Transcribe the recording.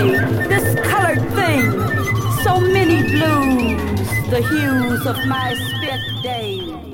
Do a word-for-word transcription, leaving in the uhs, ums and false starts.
day, this colored thing, so many blues, the hues of my spent day.